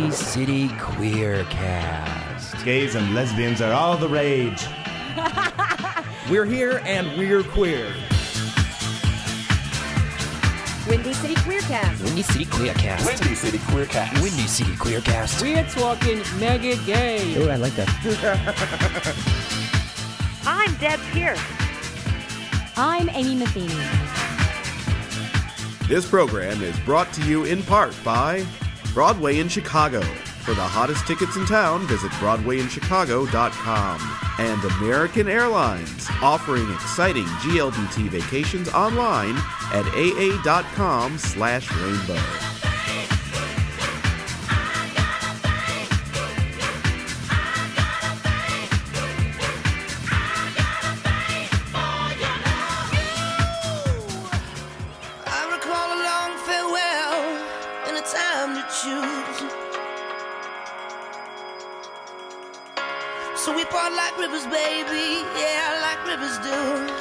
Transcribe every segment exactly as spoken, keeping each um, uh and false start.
Windy City Queer Cast. Gays and lesbians are all the rage. We're here and we're queer. Windy City Queer Cast. Windy City Queer Cast. Windy City Queer Cast. Windy City Queer Cast. We're talking mega gay. Oh, I like that. I'm Deb Pierce. I'm Amy Matheny. This program is brought to you in part by Broadway in Chicago. For the hottest tickets in town, visit broadway in chicago dot com. And American Airlines, offering exciting G L B T vacations online at aa.com slash rainbow. So we part like rivers, baby, yeah, like rivers do.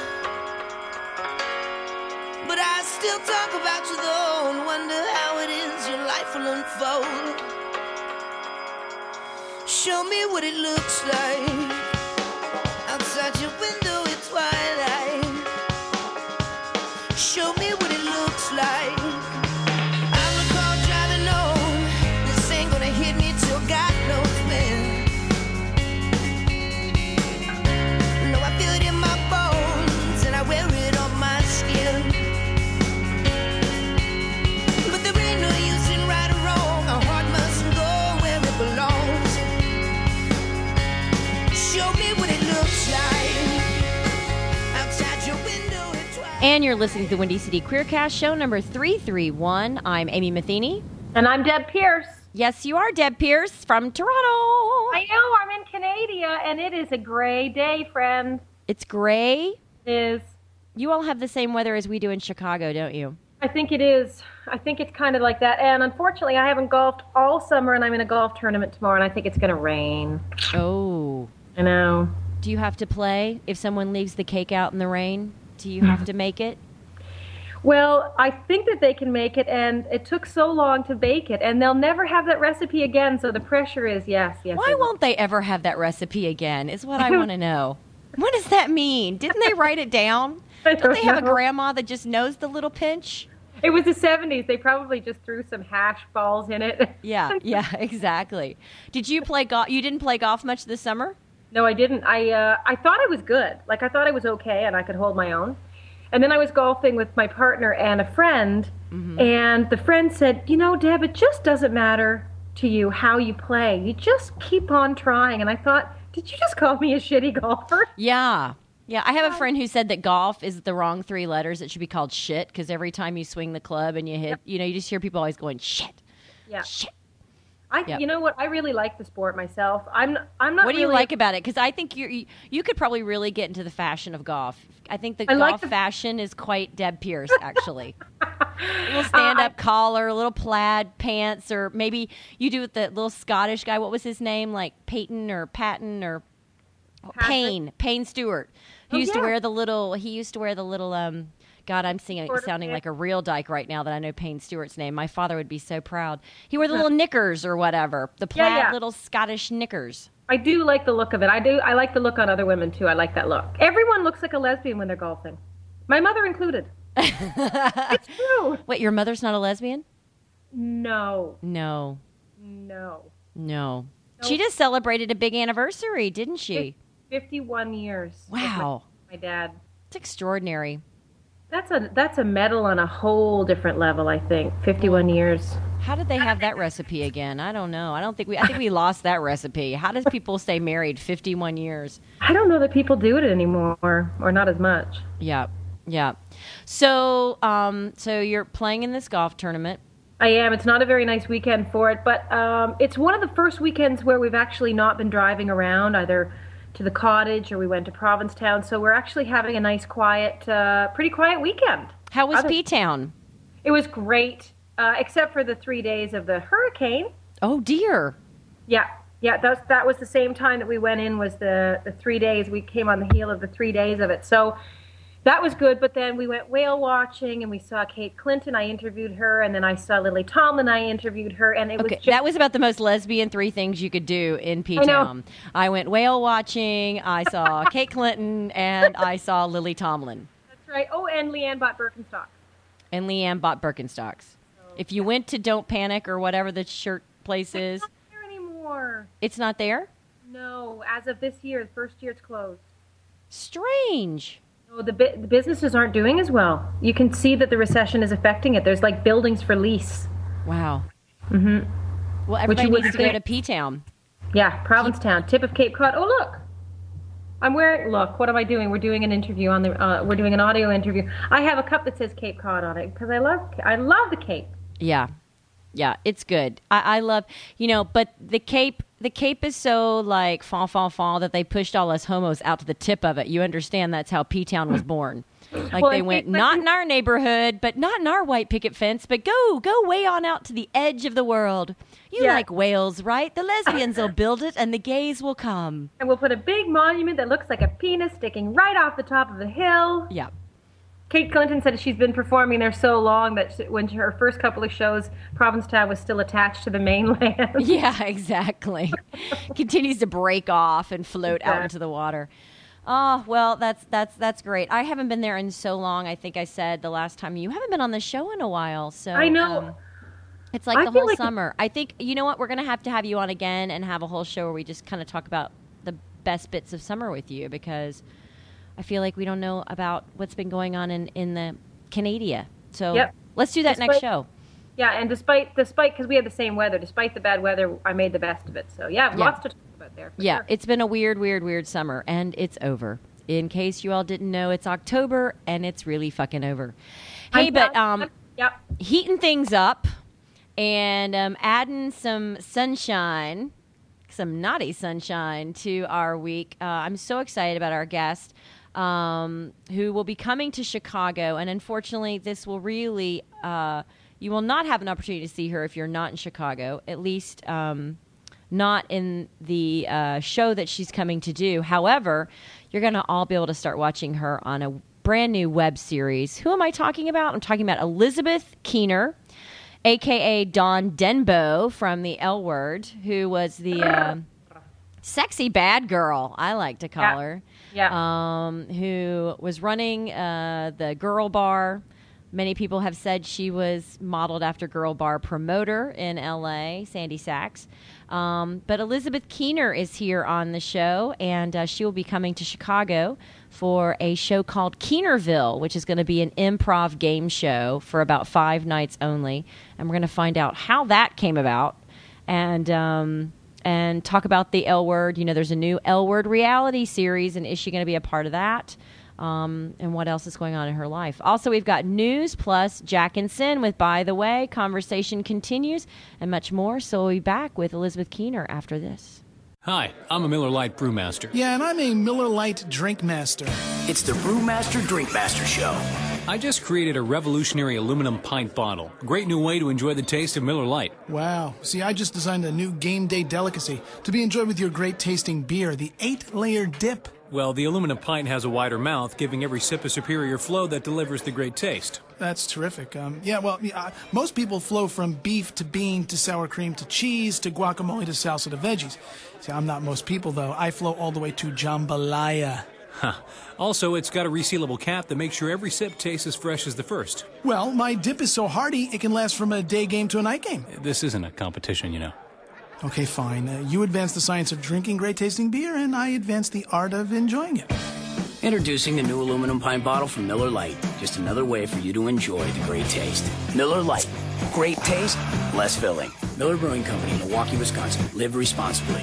But I still talk about you though, and wonder how it is your life will unfold. Show me what it looks like outside your window at twilight. Show me what it looks like. I recall driving home, this ain't gonna hit me till God knows when. Feel it in my bones, and I wear it on my skin. But there ain't no use in right or wrong. Our heart must go where it belongs. Show me what it looks like outside your window at twilight. And you're listening to the Windy City Queer Cast, show number three thirty-one. I'm Amy Matheny. And I'm Deb Pierce. Yes, you are Deb Pierce from Toronto. I know, I'm in Canada, and it is a gray day, friend. It's gray. It is. You all have the same weather as we do in Chicago, don't you? I think it is. I think it's kind of like that. And unfortunately, I haven't golfed all summer, and I'm in a golf tournament tomorrow, and I think it's going to rain. Oh. I know. Do you have to play? If someone leaves the cake out in the rain, do you have to make it? Well, I think that they can make it, and it took so long to bake it, and they'll never have that recipe again, so the pressure is yes, yes. Why won't they ever have that recipe again, is what I want to know. What does that mean? Didn't they write it down? don't, don't they have know. a grandma that just knows the little pinch? It was the seventies. They probably just threw some hash balls in it. Yeah, yeah, exactly. Did you play golf? You didn't play golf much this summer? No, I didn't. I uh, I thought I was good. Like, I thought I was okay and I could hold my own. And then I was golfing with my partner and a friend, mm-hmm. and the friend said, you know, Deb, it just doesn't matter to you how you play. You just keep on trying. And I thought, did you just call me a shitty golfer? Yeah. Yeah, I have a friend who said that golf is the wrong three letters. It should be called shit, because every time you swing the club and you hit, you know, you just hear people always going, shit, yeah. shit. I, Yep. You know what? I really like the sport myself. I'm, I'm not. What do really you like about it? Because I think you're, you you could probably really get into the fashion of golf. I think the I golf like the- fashion is quite Deb Pierce, actually. A little stand-up uh, collar, a little plaid pants, or maybe you do with the little Scottish guy. What was his name? Like Peyton or Patton or Patrick? Payne, Payne Stewart. He Oh, used yeah. to wear the little. He used to wear the little. Um, God, I'm singing, Sort of, sounding yeah. like a real dyke right now that I know Payne Stewart's name. My father would be so proud. He wore the little knickers or whatever, the plaid Yeah, yeah. little Scottish knickers. I do like the look of it. I do. I like the look on other women too. I like that look. Everyone looks like a lesbian when they're golfing, my mother included. It's true. Wait, your mother's not a lesbian? No, No, no. no. Nope. She just celebrated a big anniversary, didn't she? Fifty-one years. with Wow. My, my dad. It's extraordinary. That's a that's a medal on a whole different level. I think fifty-one years. How did they have that recipe again? I don't know. I don't think we. I think we lost that recipe. How does people stay married fifty-one years? I don't know that people do it anymore, or not as much. Yeah, yeah. So, um, so you're playing in this golf tournament. I am. It's not a very nice weekend for it, but um, it's one of the first weekends where we've actually not been driving around either to the cottage or we went to Provincetown. So we're actually having a nice, quiet, uh, pretty quiet weekend. How was Other- P-Town? It was great, uh, except for the three days of the hurricane. Oh dear. Yeah, yeah. That that was the same time that we went in. Was the the three days we came on the heel of the three days of it. So that was good. But then we went whale watching, and we saw Kate Clinton. I interviewed her, and then I saw Lily Tomlin. I interviewed her, and it Okay, was just, that was about the most lesbian three things you could do in P-Town. I, I went whale watching, I saw Kate Clinton, and I saw Lily Tomlin. That's right. Oh, and Leanne bought Birkenstocks. And Leanne bought Birkenstocks. If you went to Don't Panic or whatever the shirt place is. It's not there anymore. It's not there? No, as of this year, the first year it's closed. Strange. Oh, the, bu- the businesses aren't doing as well. You can see that the recession is affecting it. There's like buildings for lease. Wow. Mm-hmm. Well, everybody you needs wouldn't to go think. to P-Town. Yeah, Provincetown, tip of Cape Cod. Oh, look. I'm wearing, look, what am I doing? We're doing an interview on the, uh, we're doing an audio interview. I have a cup that says Cape Cod on it because I love, I love the Cape. Yeah. Yeah, it's good. I, I love, you know, but the Cape, the Cape is so like fall, fall, fall that they pushed all us homos out to the tip of it. You understand that's how P-Town was born. Like Well, they I went, think- not in our neighborhood, but not in our white picket fence, but go, go way on out to the edge of the world. You Yeah. like whales, right? The lesbians will build it and the gays will come. And we'll put a big monument that looks like a penis sticking right off the top of a hill. Yeah. Kate Clinton said she's been performing there so long that she, when her first couple of shows, Provincetown was still attached to the mainland. Yeah, exactly. Continues to break off and float out into the water. Oh, well, that's that's that's great. I haven't been there in so long. I think I said the last time you haven't been on the show in a while. So I know. um, it's like I the feel whole like- summer. I think, you know what, we're going to have to have you on again and have a whole show where we just kind of talk about the best bits of summer with you, because I feel like we don't know about what's been going on in, in the Canada. So Yep. let's do that Despite- next show. Yeah, and despite, despite, because we had the same weather, despite the bad weather, I made the best of it. So yeah, Yeah. lots to talk about there. For Yeah, sure. it's been a weird, weird, weird summer, and it's over. In case you all didn't know, it's October, and it's really fucking over. Hey, I'm but down- um, Yep. heating things up and um, adding some sunshine, some naughty sunshine to our week. Uh, I'm so excited about our guest um, who will be coming to Chicago, and unfortunately, this will really uh, you will not have an opportunity to see her if you're not in Chicago, at least um, not in the uh, show that she's coming to do. However, you're going to all be able to start watching her on a brand new web series. Who am I talking about? I'm talking about Elizabeth Keener, a k a. Dawn Denbo from the L Word, who was the uh, sexy bad girl, I like to call Yeah. her, Yeah. um, who was running uh, the Girl Bar. Many people have said she was modeled after Girl Bar promoter in L A, Sandy Sachs. Um, but Elizabeth Keener is here on the show, and uh, she will be coming to Chicago for a show called Keenerville, which is going to be an improv game show for about five nights only. And we're going to find out how that came about and um, and talk about the L Word. You know, there's a new L Word reality series, and is she going to be a part of that? Um, and what else is going on in her life. Also, we've got news plus Jack and Sin with By the Way. Conversation continues and much more. So we'll be back with Elizabeth Keener after this. Hi, I'm a Miller Lite Brewmaster. Yeah, and I'm a Miller Lite Drink Master. It's the Brewmaster Drinkmaster Show. I just created a revolutionary aluminum pint bottle. Great new way to enjoy the taste of Miller Lite. Wow. See, I just designed a new game day delicacy to be enjoyed with your great tasting beer, the eight-layer dip. Well, the aluminum pint has a wider mouth, giving every sip a superior flow that delivers the great taste. That's terrific. Um, yeah, well, yeah, uh, most people flow from beef to bean to sour cream to cheese to guacamole to salsa to veggies. See, I'm not most people, though. I flow all the way to jambalaya. Huh. Also, it's got a resealable cap that makes sure every sip tastes as fresh as the first. Well, my dip is so hearty, it can last from a day game to a night game. This isn't a competition, you know. Okay, fine. Uh, you advance the science of drinking great tasting beer, and I advance the art of enjoying it. Introducing the new aluminum pint bottle from Miller Lite. Just another way for you to enjoy the great taste. Miller Lite. Great taste, less filling. Miller Brewing Company, Milwaukee, Wisconsin. Live responsibly.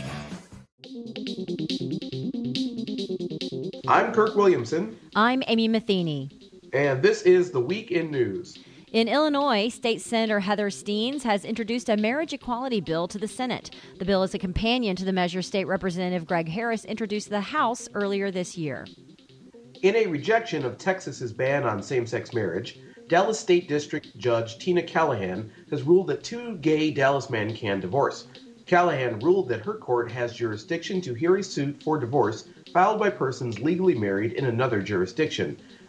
I'm Kirk Williamson. I'm Amy Matheny. And this is the Week in News. In Illinois, State Senator Heather Steens has introduced a marriage equality bill to the Senate. The bill is a companion to the measure State Representative Greg Harris introduced to the House earlier this year. In a rejection of Texas's ban on same-sex marriage, Dallas State District Judge Tina Callahan has ruled that two gay Dallas men can divorce. Callahan ruled that her court has jurisdiction to hear a suit for divorce filed by persons legally married in another jurisdiction.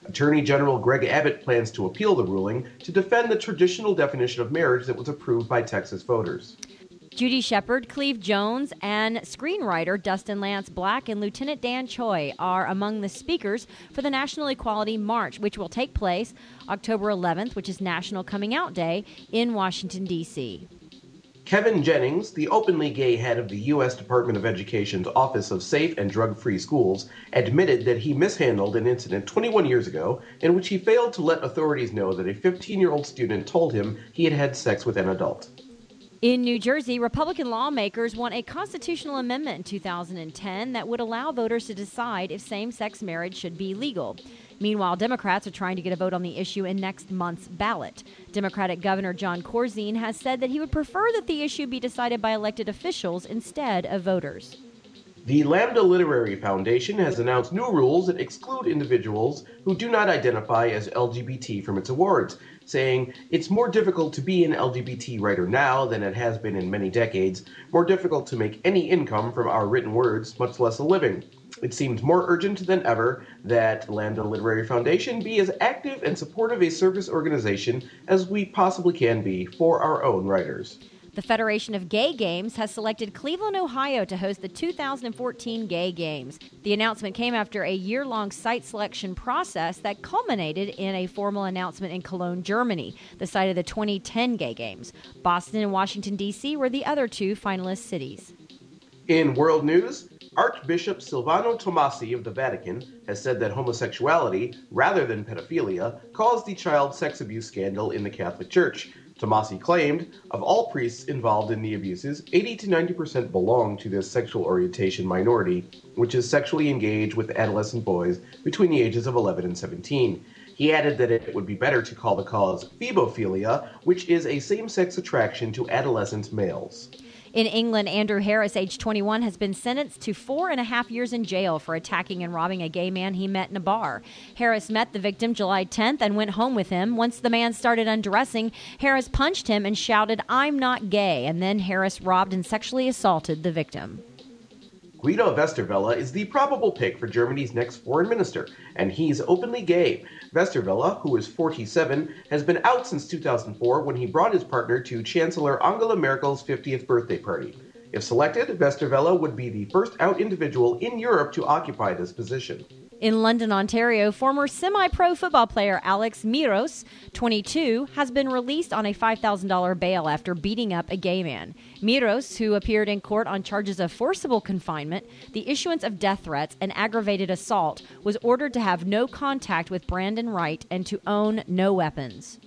Attorney General Greg Abbott plans to appeal the ruling to defend the traditional definition of marriage that was approved by Texas voters. Judy Shepard, Cleve Jones, and screenwriter Dustin Lance Black and Lieutenant Dan Choi are among the speakers for the National Equality March, which will take place October eleventh, which is National Coming Out Day, in Washington, D C Kevin Jennings, the openly gay head of the U S Department of Education's Office of Safe and Drug-Free Schools, admitted that he mishandled an incident twenty-one years ago in which he failed to let authorities know that a fifteen-year-old student told him he had had sex with an adult. In New Jersey, Republican lawmakers want a constitutional amendment in two thousand ten that would allow voters to decide if same-sex marriage should be legal. Meanwhile, Democrats are trying to get a vote on the issue in next month's ballot. Democratic Governor John Corzine has said that he would prefer that the issue be decided by elected officials instead of voters. The Lambda Literary Foundation has announced new rules that exclude individuals who do not identify as L G B T from its awards, saying it's more difficult to be an L G B T writer now than it has been in many decades, more difficult to make any income from our written words, much less a living. It seems more urgent than ever that Lambda Literary Foundation be as active and supportive a service organization as we possibly can be for our own writers. The Federation of Gay Games has selected Cleveland, Ohio to host the two thousand fourteen Gay Games. The announcement came after a year-long site selection process that culminated in a formal announcement in Cologne, Germany, the site of the twenty ten Gay Games. Boston and Washington, D C were the other two finalist cities. In world news, Archbishop Silvano Tomasi of the Vatican has said that homosexuality, rather than pedophilia, caused the child sex abuse scandal in the Catholic Church. Tomasi claimed, of all priests involved in the abuses, eighty to ninety percent belong to this sexual orientation minority, which is sexually engaged with adolescent boys between the ages of eleven and seventeen. He added that it would be better to call the cause phobophilia, which is a same-sex attraction to adolescent males. In England, Andrew Harris, age twenty-one, has been sentenced to four and a half years in jail for attacking and robbing a gay man he met in a bar. Harris met the victim July tenth and went home with him. Once the man started undressing, Harris punched him and shouted, "I'm not gay," and then Harris robbed and sexually assaulted the victim. Guido Westerwelle is the probable pick for Germany's next foreign minister, and he's openly gay. Westerwelle, who is forty-seven, has been out since two thousand four when he brought his partner to Chancellor Angela Merkel's fiftieth birthday party. If selected, Westerwelle would be the first out individual in Europe to occupy this position. In London, Ontario, former semi-pro football player Alex Miros, twenty-two, has been released on a five thousand dollars bail after beating up a gay man. Miros, who appeared in court on charges of forcible confinement, the issuance of death threats, and aggravated assault, was ordered to have no contact with Brandon Wright and to own no weapons.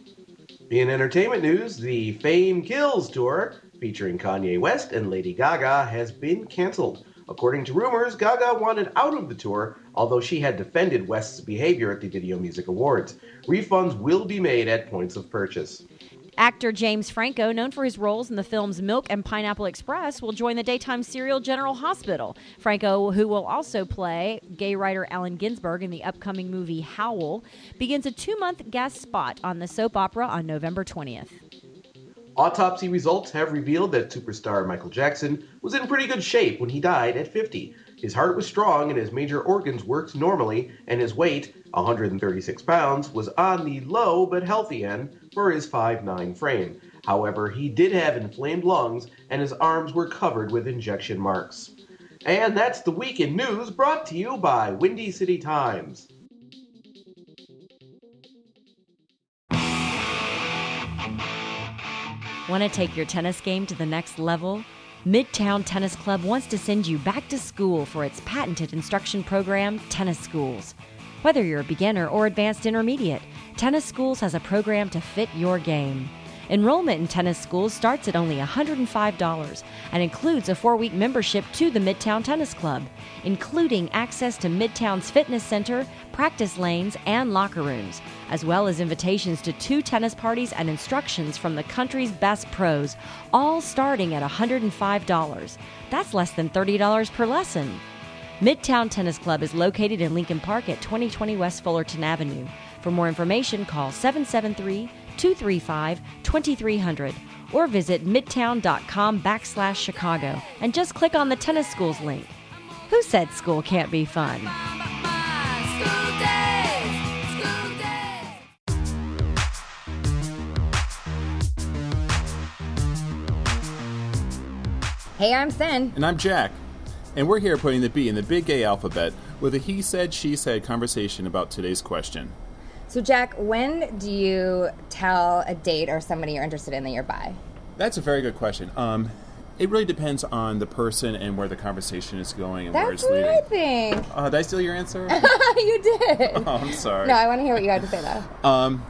In entertainment news, the Fame Kills tour, featuring Kanye West and Lady Gaga, has been canceled. According to rumors, Gaga wanted out of the tour, although she had defended West's behavior at the Video Music Awards. Refunds will be made at points of purchase. Actor James Franco, known for his roles in the films Milk and Pineapple Express, will join the daytime serial General Hospital. Franco, who will also play gay writer Allen Ginsberg in the upcoming movie Howl, begins a two-month guest spot on the soap opera on November twentieth. Autopsy results have revealed that superstar Michael Jackson was in pretty good shape when he died at fifty. His heart was strong and his major organs worked normally, and his weight, one hundred thirty-six pounds, was on the low but healthy end for his five foot nine frame. However, he did have inflamed lungs, and his arms were covered with injection marks. And that's the Week in News, brought to you by Windy City Times. Want to take your tennis game to the next level? Midtown Tennis Club wants to send you back to school for its patented instruction program, Tennis Schools. Whether you're a beginner or advanced intermediate, Tennis Schools has a program to fit your game. Enrollment in Tennis Schools starts at only one hundred five dollars and includes a four-week membership to the Midtown Tennis Club, including access to Midtown's fitness center, practice lanes, and locker rooms, as well as invitations to two tennis parties and instructions from the country's best pros, all starting at one hundred five dollars. That's less than thirty dollars per lesson. Midtown Tennis Club is located in Lincoln Park at twenty twenty West Fullerton Avenue. For more information, call seven seven three, two three five, two three zero zero or visit midtown.com backslash Chicago and just click on the Tennis Schools link. Who said school can't be fun? School days, school Hey, I'm Sin. And I'm Jack. And we're here putting the B in the big gay alphabet with a he said, she said conversation about today's question. So, Jack, when do you tell a date or somebody you're interested in that you're bi? That's a very good question. Um, it really depends on the person and where the conversation is going and That's where it's what leading. I think. Uh, did I steal your answer? You did. Oh, I'm sorry. No, I want to hear what you had to say, though. Um,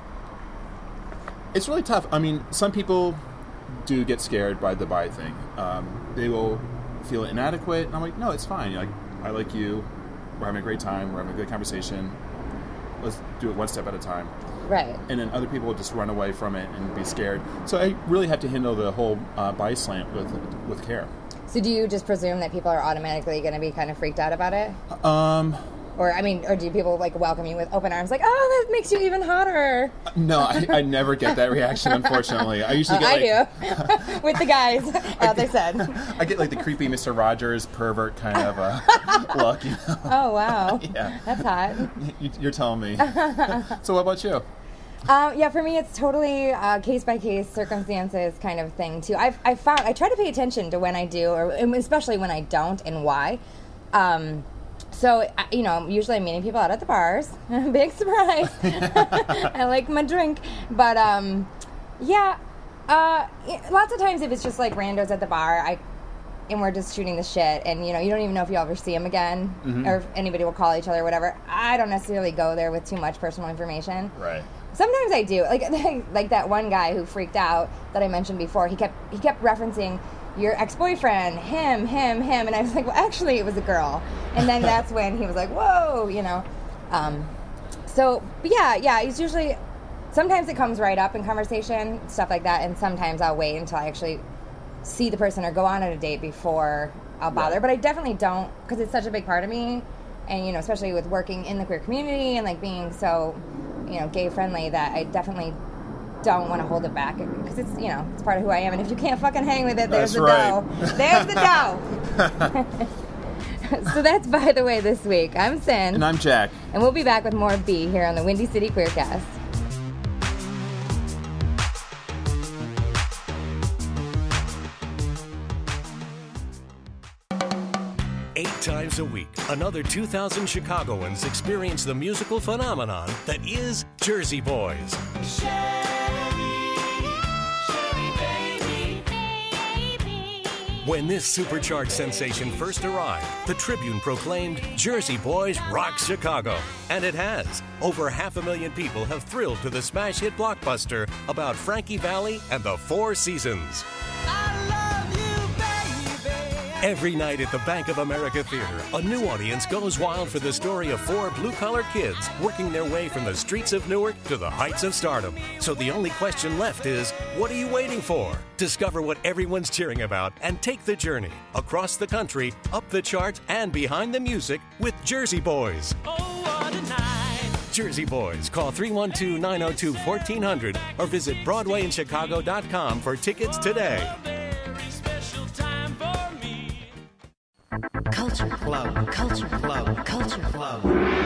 it's really tough. I mean, some people do get scared by the bi thing. Um, they will feel inadequate. And I'm like, no, it's fine. Like, I like you. We're having a great time. We're having a good conversation. Let's do it one step at a time. Right. And then other people will just run away from it and be scared. So I really have to handle the whole uh, bi slant with with care. So do you just presume that people are automatically going to be kind of freaked out about it? Um... Or, I mean, or do people, like, welcome you with open arms, like, oh, that makes you even hotter? No, I, I never get that reaction, unfortunately. I usually uh, get, I like... do. With the guys, as I said. I get, like, the creepy Mister Rogers pervert kind of uh, look, you know? Oh, wow. Yeah. That's hot. You, you're telling me. So what about you? Um, yeah, for me, it's totally uh, case-by-case circumstances kind of thing, too. I've, I've found, I try to pay attention to when I do, or especially when I don't, and why. Um... So, you know, usually I'm meeting people out at the bars. Big surprise. I like my drink. But, um, yeah, uh, lots of times if it's just like randos at the bar, I, and we're just shooting the shit, and, you know, you don't even know if you'll ever see them again, mm-hmm. or if anybody will call each other or whatever, I don't necessarily go there with too much personal information. Right. Sometimes I do. Like, like that one guy who freaked out that I mentioned before, he kept he kept referencing your ex-boyfriend, him, him, him. And I was like, well, actually, it was a girl. And then that's when he was like, whoa, you know. Um, so, but yeah, yeah, it's usually, sometimes it comes right up in conversation, stuff like that. And sometimes I'll wait until I actually see the person or go on at a date before I'll bother. Right. But I definitely don't, because it's such a big part of me. And, you know, especially with working in the queer community and, like, being so, you know, gay-friendly, that I definitely don't want to hold it back because it's, you know, it's part of who I am, and if you can't fucking hang with it, there's that's the right. dough. There's the dough. So that's By the Way this week. I'm Sin. And I'm Jack. And we'll be back with more B here on the Windy City Queercast. Eight times a week, another two thousand Chicagoans experience the musical phenomenon that is Jersey Boys. When this supercharged sensation first arrived, the Tribune proclaimed, Jersey Boys rock Chicago. And it has. Over half a million people have thrilled to the smash hit blockbuster about Frankie Valli and the Four Seasons. Every night at the Bank of America Theater, a new audience goes wild for the story of four blue-collar kids working their way from the streets of Newark to the heights of stardom. So the only question left is, what are you waiting for? Discover what everyone's cheering about and take the journey across the country, up the charts, and behind the music with Jersey Boys. Oh, what a night. Jersey Boys. Call three one two, nine oh two, fourteen hundred or visit broadway in chicago dot com for tickets today. Culture Club. Culture Club. Culture Club.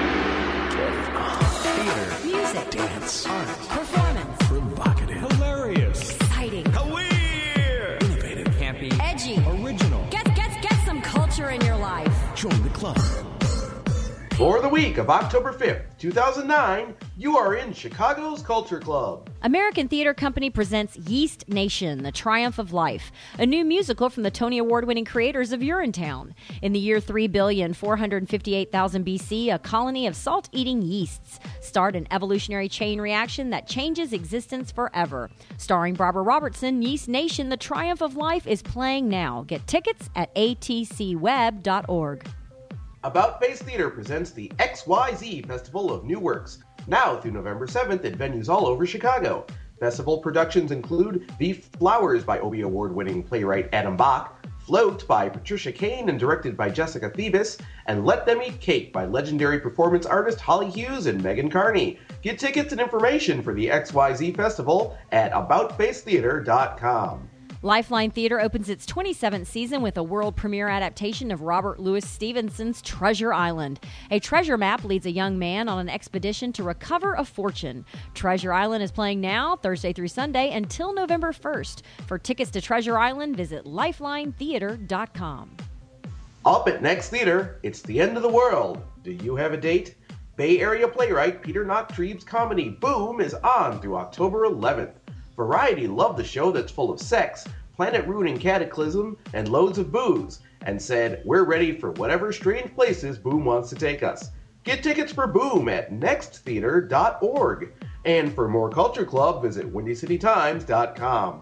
Theater. Music. Dance. Art. Performance. Provocative. Hilarious. Exciting. Weird. Innovative. Campy. Edgy. Original. Get, get, get some culture in your life. Join the club. For the week of October fifth, two thousand nine, you are in Chicago's Culture Club. American Theater Company presents Yeast Nation, The Triumph of Life, a new musical from the Tony Award-winning creators of Urinetown. In the year three billion, four hundred fifty-eight thousand B C, a colony of salt-eating yeasts start an evolutionary chain reaction that changes existence forever. Starring Barbara Robertson, Yeast Nation, The Triumph of Life is playing now. Get tickets at a t c web dot org. About Face Theater presents the X Y Z Festival of New Works, now through November seventh at venues all over Chicago. Festival productions include The Flowers by Obie Award-winning playwright Adam Bach, Float by Patricia Kane and directed by Jessica Thebus, and Let Them Eat Cake by legendary performance artist Holly Hughes and Megan Carney. Get tickets and information for the X Y Z Festival at about face theater dot com. Lifeline Theater opens its twenty-seventh season with a world premiere adaptation of Robert Louis Stevenson's Treasure Island. A treasure map leads a young man on an expedition to recover a fortune. Treasure Island is playing now, Thursday through Sunday, until November first. For tickets to Treasure Island, visit lifeline theater dot com. Up at Next Theater, it's the end of the world. Do you have a date? Bay Area playwright Peter Nottreeb's comedy Boom is on through October eleventh. Variety loved the show that's full of sex, planet-ruining cataclysm, and loads of booze, and said, we're ready for whatever strange places Boom wants to take us. Get tickets for Boom at next theater dot org. And for more Culture Club, visit windy city times dot com.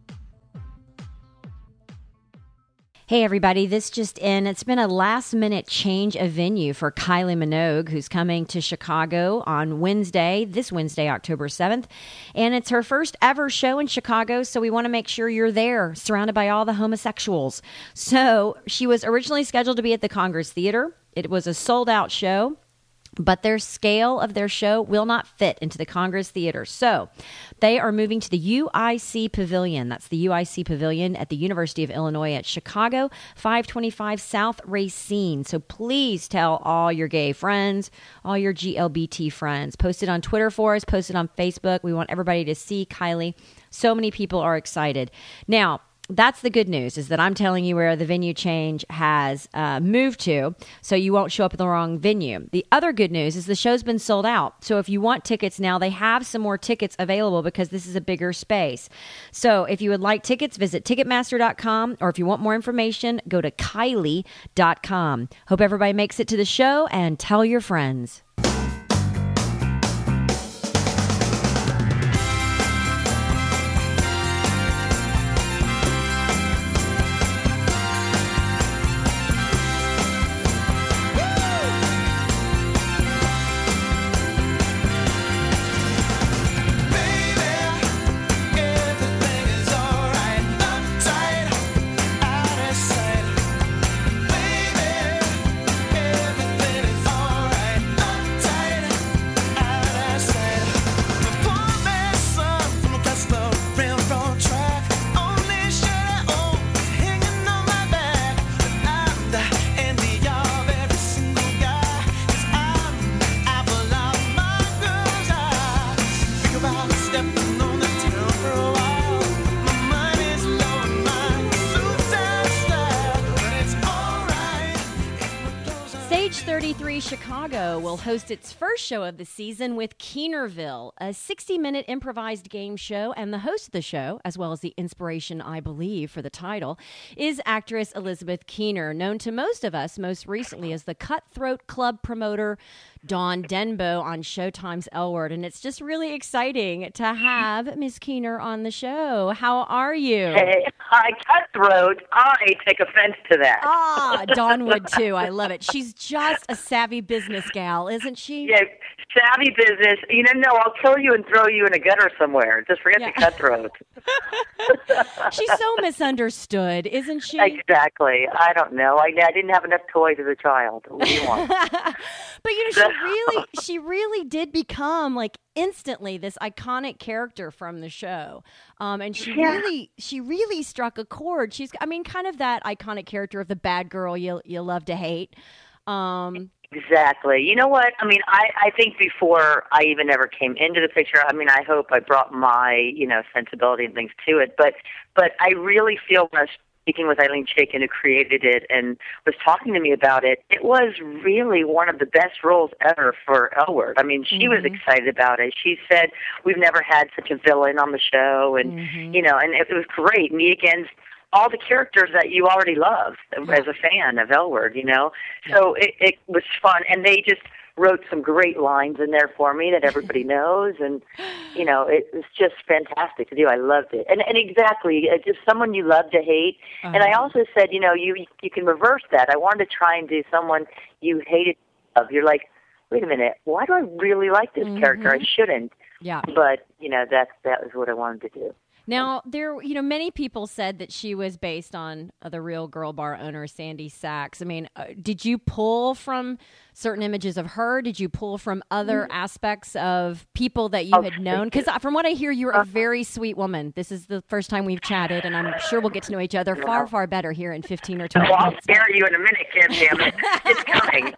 Hey everybody, this just in. It's been a last minute change of venue for Kylie Minogue, who's coming to Chicago on Wednesday, this Wednesday, October seventh. And it's her first ever show in Chicago, so we want to make sure you're there, surrounded by all the homosexuals. So she was originally scheduled to be at the Congress Theater. It was a sold out show, but their scale of their show will not fit into the Congress Theater. So they are moving to the U I C Pavilion. That's the U I C Pavilion at the University of Illinois at Chicago, five twenty-five South Racine. So please tell all your gay friends, all your G L B T friends. Post it on Twitter for us, post it on Facebook. We want everybody to see Kylie. So many people are excited. Now, that's the good news, is that I'm telling you where the venue change has uh, moved to, so you won't show up at the wrong venue. The other good news is the show's been sold out. So if you want tickets now, they have some more tickets available because this is a bigger space. So if you would like tickets, visit ticketmaster dot com, or if you want more information, go to kylie dot com. Hope everybody makes it to the show, and tell your friends. thirty-three Chicago will host its first show of the season with Keenerville, a sixty-minute improvised game show, and the host of the show, as well as the inspiration, I believe, for the title, is actress Elizabeth Keener, known to most of us most recently as the Cutthroat Club promoter Dawn Denbo on Showtime's L Word, and it's just really exciting to have Miss Keener on the show. How are you? Hey, hi, Cutthroat. I take offense to that. Ah, Dawn would too. I love it. She's just a savvy business gal, isn't she? Yeah, savvy business. You know, no, I'll kill you and throw you in a gutter somewhere. Just forget Yeah. the Cutthroat. She's so misunderstood, isn't she? Exactly. I don't know. I, I didn't have enough toys as a child. What do you want? But you know, she really, she really did become like instantly this iconic character from the show, um, and she Yeah. really, she really struck a chord. She's, I mean, kind of that iconic character of the bad girl you you love to hate. Um, Exactly. You know what? I mean, I, I think before I even ever came into the picture, I mean, I hope I brought my, you know, sensibility and things to it. But but I really feel when I was speaking with Eileen Chaikin, who created it and was talking to me about it, it was really one of the best roles ever for L Word. I mean, she Mm-hmm. was excited about it. She said, we've never had such a villain on the show. And, Mm-hmm. you know, and it was great. Me against all the characters that you already love as a fan of L Word, you know. So it, it was fun, and they just wrote some great lines in there for me that everybody knows, and you know, it was just fantastic to do. I loved it, and and exactly, uh, just someone you love to hate. Uh-huh. And I also said, you know, you you can reverse that. I wanted to try and do someone you hated of. You're like, wait a minute, why do I really like this character? I shouldn't. Yeah. But you know, that that was what I wanted to do. Now, there, you know, many people said that she was based on uh, the real Girl Bar owner, Sandy Sachs. I mean, uh, did you pull from certain images of her? Did you pull from other aspects of people that you Oh, had known? Because from what I hear, you're a very sweet woman. This is the first time we've chatted, and I'm sure we'll get to know each other far, far better here in fifteen or twenty Well, I'll minutes. scare you in a minute, Kim, damn it. It's coming.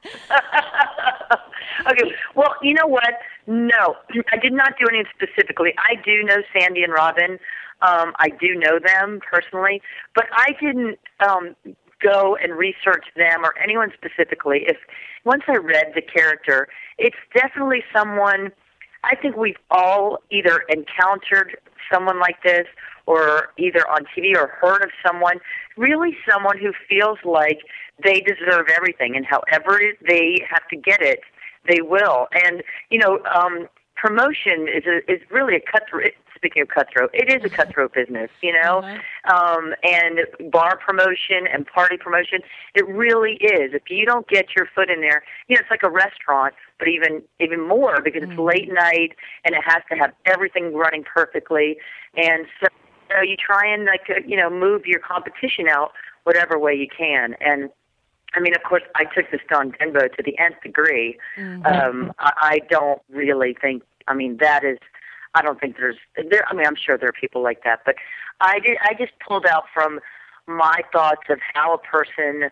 Okay, well, you know what? No, I did not do anything specifically. I do know Sandy and Robin. Um, I do know them personally, but I didn't um, go and research them or anyone specifically. If once I read the character, it's definitely someone, I think we've all either encountered someone like this or either on T V or heard of someone, really someone who feels like they deserve everything, and however they have to get it, they will. And, you know, um, promotion is a, is really a cutthroat. Speaking of cutthroat, it is a cutthroat business, you know, mm-hmm. um, and bar promotion and party promotion, it really is. If you don't get your foot in there, you know, it's like a restaurant, but even even more because mm-hmm. it's late night and it has to have everything running perfectly. And so you know, you try and, like, uh, you know, move your competition out whatever way you can. And I mean, of course, I took this Don Denbo to the nth degree. Mm-hmm. Um, I, I don't really think, I mean, that is, I don't think there's, there. I mean, I'm sure there are people like that, but I did, I just pulled out from my thoughts of how a person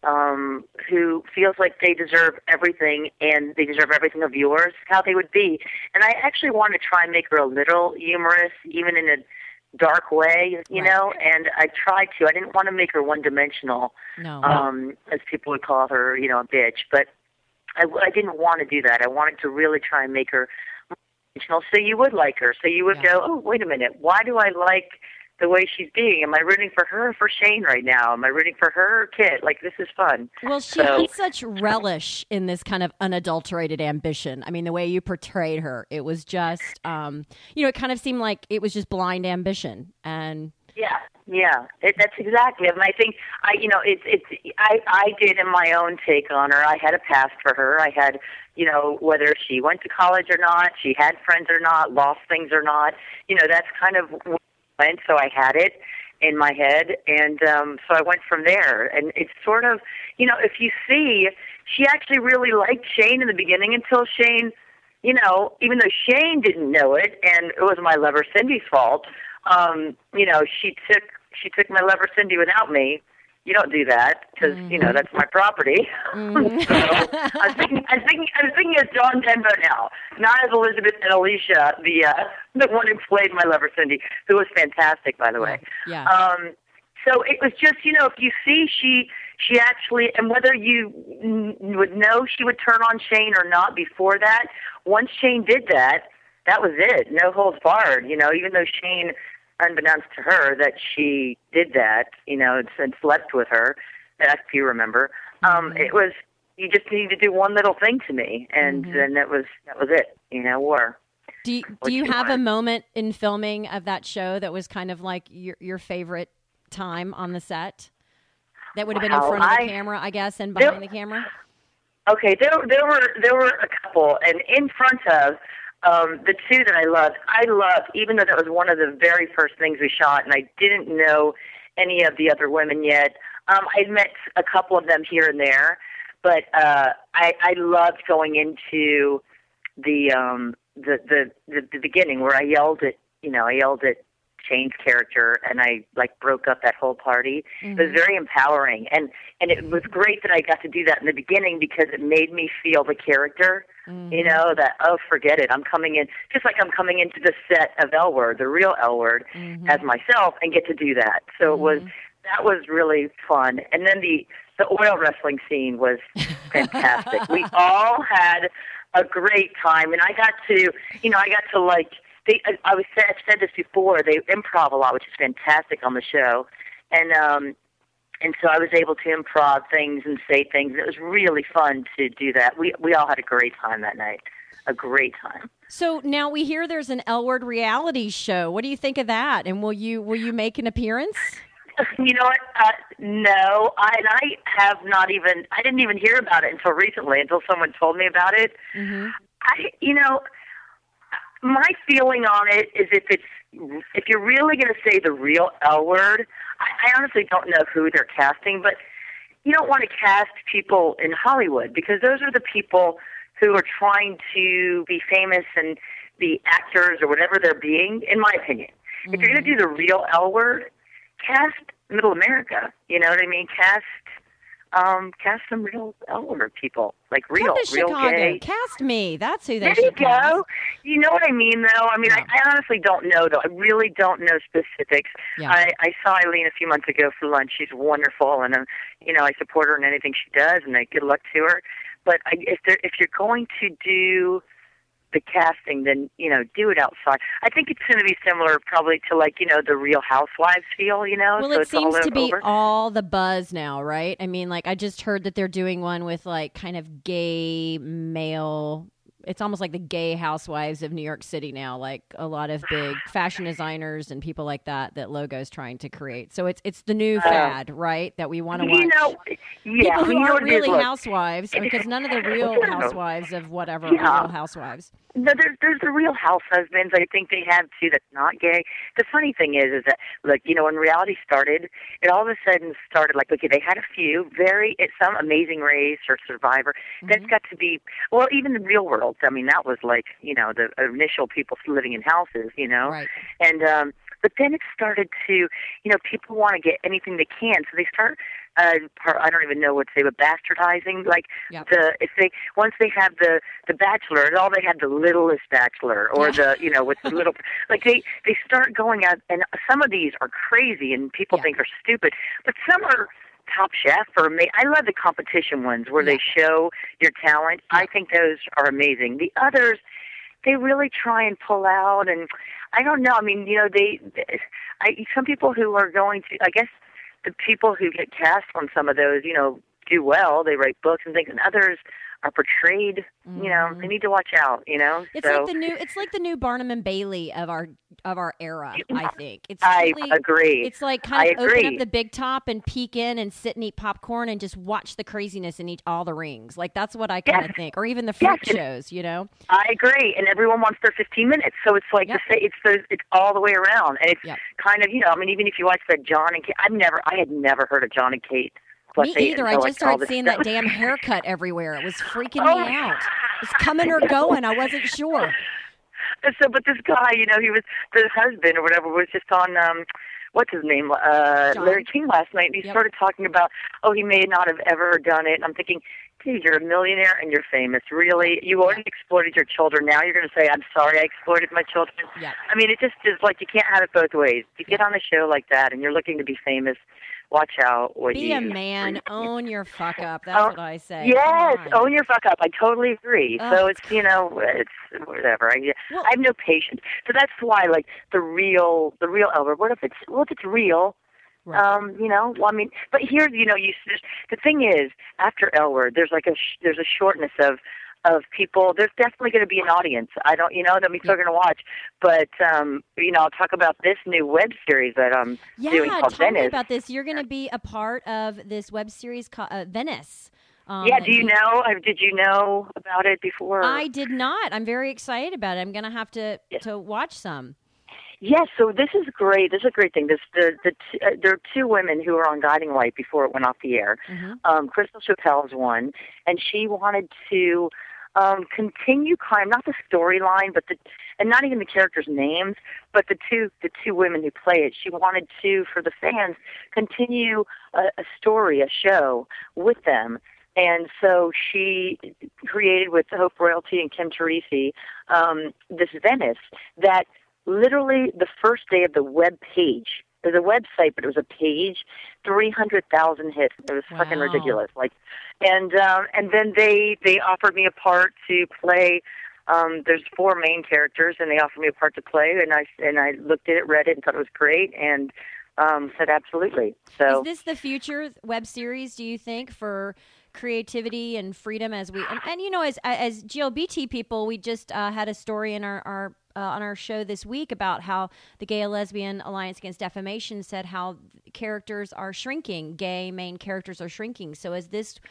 um, who feels like they deserve everything and they deserve everything of yours, how they would be. And I actually want to try and make her a little humorous, even in a dark way, you right. know, and I tried to. I didn't want to make her one-dimensional, no. um, as people would call her, you know, a bitch, but I, I didn't want to do that. I wanted to really try and make her one-dimensional so you would like her, so you would yeah. go, oh, wait a minute, why do I like the way she's being? Am I rooting for her or for Shane right now? Am I rooting for her or Kit? Like, this is fun. Well, she so, had such relish in this kind of unadulterated ambition. I mean, the way you portrayed her, it was just, um, you know, it kind of seemed like it was just blind ambition. And yeah, yeah, it, that's exactly it. And I think, I, you know, it's, it's, I, I did in my own take on her. I had a past for her. I had, you know, whether she went to college or not, she had friends or not, lost things or not, you know, that's kind of went, so I had it in my head, and um, so I went from there. And it's sort of, you know, if you see, she actually really liked Shane in the beginning until Shane, you know, even though Shane didn't know it, and it was my lover Cindy's fault, um, you know, she took she took my lover Cindy without me. You don't do that because mm-hmm. you know that's my property. Mm-hmm. so I'm thinking, I'm thinking, I'm thinking of John Denver now, not as Elizabeth and Alicia, the uh, the one who played my lover Cindy, who was fantastic, by the way. Yeah. Um, so it was just, you know, if you see she she actually, and whether you n- would know she would turn on Shane or not before that, once Shane did that, that was it. No holds barred. You know, even though Shane, unbeknownst to her, that she did that, you know, and slept with her, if you remember. Um, mm-hmm. It was, you just need to do one little thing to me, and mm-hmm. then that was that was it, you know, war. Do you, do you, you have want. a moment in filming of that show that was kind of like your your favorite time on the set? That would have been wow, in front of the I, camera, I guess, and behind there, the camera? Okay, there, there were there were a couple, and in front of, Um, the two that I loved, I loved, even though that was one of the very first things we shot, and I didn't know any of the other women yet. Um, I'd met a couple of them here and there, but uh, I, I loved going into the, um, the the the the beginning where I yelled at, you know, I yelled at Shane's character, and I like broke up that whole party. Mm-hmm. It was very empowering, and and it was great that I got to do that in the beginning because it made me feel the character. Mm-hmm. You know, that, oh, forget it, I'm coming in, just like I'm coming into the set of L Word, the real L Word, mm-hmm. as myself, and get to do that. So mm-hmm. it was, that was really fun. And then the, the oil wrestling scene was fantastic. We all had a great time, and I got to, you know, I got to, like, they, I, I was said, I've said this before, they improv a lot, which is fantastic on the show. And, um, And so I was able to improv things and say things. It was really fun to do that. We we all had a great time that night, a great time. So now we hear there's an L Word reality show. What do you think of that? And will you will you make an appearance? You know what? Uh, no, I, and I have not even. I didn't even hear about it until recently, until someone told me about it. Mm-hmm. I, you know, my feeling on it is if it's if you're really going to say the real L word, I, I honestly don't know who they're casting, but you don't want to cast people in Hollywood because those are the people who are trying to be famous and be actors or whatever they're being, in my opinion. Mm-hmm. If you're going to do the real L word, cast Middle America. You know what I mean? Cast um, cast some real L word people, like real, Come to real Chicago. gay. Cast me. That's who they There should you go. cast. You know what I mean, though? I mean, Yeah. I, I honestly don't know, though. I really don't know specifics. Yeah. I, I saw Eileen a few months ago for lunch. She's wonderful, and, um, you know, I support her in anything she does, and I good luck to her. But I, if, there, if you're going to do the casting, then, you know, do it outside. I think it's going to be similar probably to, like, you know, the Real Housewives feel, you know? Well, so it it's all seems to be over. all the buzz now, right? I mean, like, I just heard that they're doing one with, like, kind of gay male. It's almost like the gay housewives of New York City now, like a lot of big fashion designers and people like that that Logo's trying to create. So it's it's the new fad, right? That we want to watch. You know, yeah. People who you know aren't what it is, really look. housewives, because none of the real housewives of whatever Yeah. are real housewives. No, there's there's the Real House husbands. I think they have too. That's not gay. The funny thing is, is that look, you know, when reality started, it all of a sudden started like okay, they had a few very it's some Amazing Race or Survivor. Mm-hmm. That's got to be well, even the Real World. I mean, that was like you know the initial people living in houses, you know, Right. and um, but then it started to, you know, people want to get anything they can, so they start. Uh, par- I don't even know what to say, but bastardizing. Like Yep. the if they once they have the the Bachelor, and all they had the littlest Bachelor, or the you know with the little like they they start going out, and some of these are crazy, and people Yeah. think are stupid, but some are Top Chef or ma- I love the competition ones where they show your talent. I think those are amazing. The others, they really try and pull out, and I don't know. I mean, you know, they, I some people who are going to, I guess. The people who get cast on some of those, you know, do well. They write books and things, and others are portrayed. You know, they need to watch out. You know, It's so like the new. It's like the new Barnum and Bailey of our of our era. I think it's. I really, agree. It's like kind I of open agree. up the big top and peek in and sit and eat popcorn and just watch the craziness in each all the rings. Like that's what I kind of Yes. think, or even the freak Yes. shows. You know. I agree, and everyone wants their fifteen minutes. So it's like Yep. the sa- it's the it's all the way around, and it's Yep. kind of you know. I mean, even if you watch that John and Kate, I've never, I had never heard of John and Kate. What Me they- either. I like, just all started this seeing stuff. that damn haircut everywhere. It was freaking Oh, me out. It's coming or going. I wasn't sure. And so, but this guy, you know, he was the husband or whatever was just on um, what's his name, uh, John. Larry King last night, and he Yep. started talking about, oh, he may not have ever done it. And I'm thinking, dude, you're a millionaire and you're famous. Really, you already exploited your children. Now you're going to say, I'm sorry, I exploited my children. Yeah. I mean, it just is like you can't have it both ways. If you get on a show like that and you're looking to be famous, watch out what Be you. a man. Own your fuck up. That's Oh, what I say. Yes, Come on. own your fuck up. I totally agree. Ugh. So it's you know it's whatever. I Well- I have no patience. So that's why like the real the real Elver. What if it's what if it's real? Right. Um, you know, well, I mean, but here, you know, you there's- the thing is, after L word, there's like a sh- there's a shortness of of people. There's definitely going to be an audience. I don't, you know, that people are going to watch. But um, you know, I'll talk about this new web series that I'm doing Yeah, called tell Venice. me about this. You're going to be a part of this web series called uh, Venice. Um, yeah, do you and- know? uh, Did you know about it before? I did not. I'm very excited about it. I'm going to have to to watch some. Yes, so this is great. This is a great thing. This the the t- uh, there are two women who were on Guiding Light before it went off the air. Mhm. Um, Crystal Chappelle is one, and she wanted to um, continue crime, not the storyline, but the and not even the characters' names, but the two the two women who play it. She wanted to, for the fans, continue a, a story, a show with them. And so she created with Hope Royalty and Kim Teresi um, this Venice that literally the first day of the web page, there's a website, but it was a page, three hundred thousand hits. It was fucking Wow. ridiculous. Like, and um, and then they they offered me a part to play. Um, there's four main characters, and they offered me a part to play, and I and I looked at it, read it, and thought it was great, and um, said absolutely. So Is this the future web series, do you think, for creativity and freedom as we and, and you know as as G L B T people, we just uh, had a story in our, our uh, on our show this week about how the Gay and Lesbian Alliance Against Defamation said how characters are shrinking, gay main characters are shrinking. So is this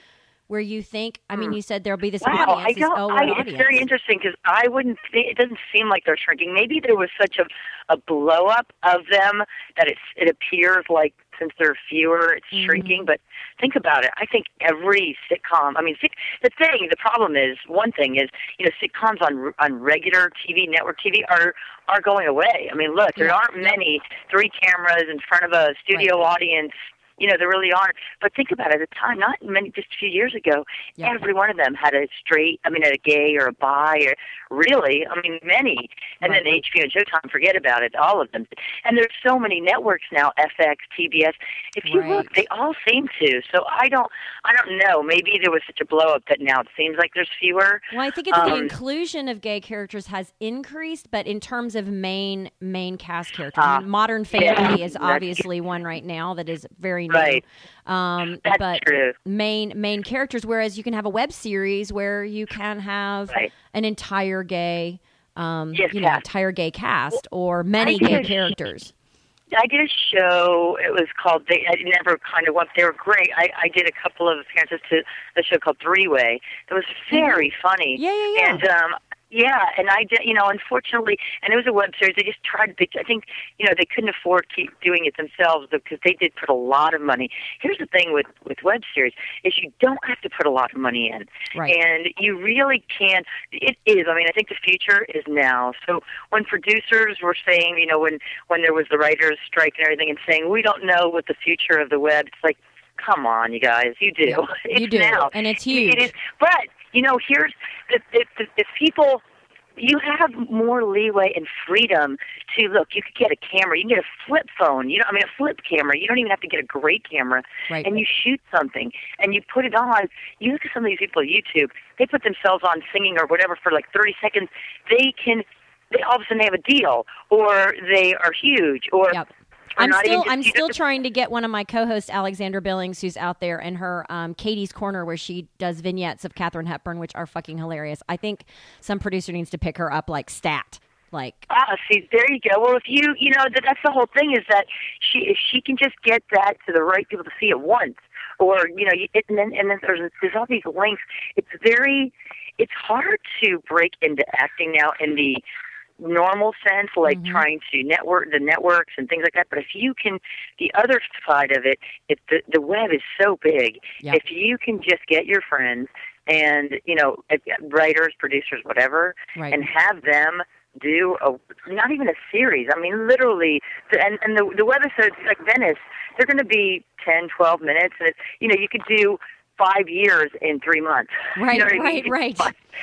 where you think? I mean, you said there'll be this Wow, audience. I this don't. O I, audience. it's very interesting because I wouldn't. Think, it doesn't seem like they're shrinking. Maybe there was such a a blow up of them that it's it appears like since there are fewer, it's Mm-hmm. shrinking. But think about it. I think every sitcom. I mean, sic, the thing, the problem is one thing is you know sitcoms on on regular T V, network T V are are going away. I mean, look, there Yeah. aren't many three cameras in front of a studio Right. audience. You know, there really aren't. But think about it. At the time, not many, just a few years ago, Yeah. every one of them had a straight, I mean, a gay or a bi, or really, I mean, many. And Right. then H B O and Showtime, forget about it, all of them. And there's so many networks now, F X, T B S. If you Right. look, they all seem to. So I don't, I don't know. Maybe there was such a blow up that now it seems like there's fewer. Well, I think it's the Um, inclusion of gay characters has increased, but in terms of main main cast characters, Ah, Modern yeah, Family is that's obviously one right now that is very new. Right. Um, That's but true. main main characters, whereas you can have a web series where you can have Right. an entire gay, um, Yes, you know, cast. entire gay cast or many I gay did. characters. I did a show. It was called. They I never kind of went. They were great. I, I did a couple of appearances to a show called Three Way. It was very funny. Yeah, yeah, yeah. And um, yeah, and I did. You know, unfortunately, and it was a web series. They just tried. They, I think you know they couldn't afford to keep doing it themselves because they did put a lot of money. Here's the thing with with web series is you don't have to put a lot of money in, Right. and you really can. It is. I mean, I think the future is now. So when producers were saying, you know, when when there was the writers' strike and everything, and saying we don't know what the future of the web, it's like, come on, you guys, you do. Yeah, it's you do, now, and it's huge. It is, but you know, here's if if, if, if people. You have more leeway and freedom to look. You could get a camera. You can get a flip phone. You know, I mean, a flip camera. You don't even have to get a great camera. Right. And you shoot something and you put it on. You look at some of these people on YouTube. They put themselves on singing or whatever for like thirty seconds. They can. They all of a sudden they have a deal, or they are huge, or. Yep. or I'm not still even just- I'm you still just- trying to get one of my co-hosts, Alexandra Billings, who's out there, and her um, Katie's Corner, where she does vignettes of Katharine Hepburn, which are fucking hilarious. I think some producer needs to pick her up like stat. Like, Ah, see, there you go. Well, if you, you know, that, that's the whole thing is that she, if she can just get that to the right people to see it once, or you know, you, it, and then and then there's there's all these links. It's very, it's hard to break into acting now in the normal sense, like Mm-hmm. trying to network the networks and things like that. But if you can, the other side of it, if the the web is so big, Yeah. if you can just get your friends and you know, writers, producers, whatever, Right. and have them do a not even a series. I mean, literally, the, and and the the webisodes like Venice, they're going to be ten, twelve minutes, and it's you know you could do five years in three months. Right, You know what I right, mean? right.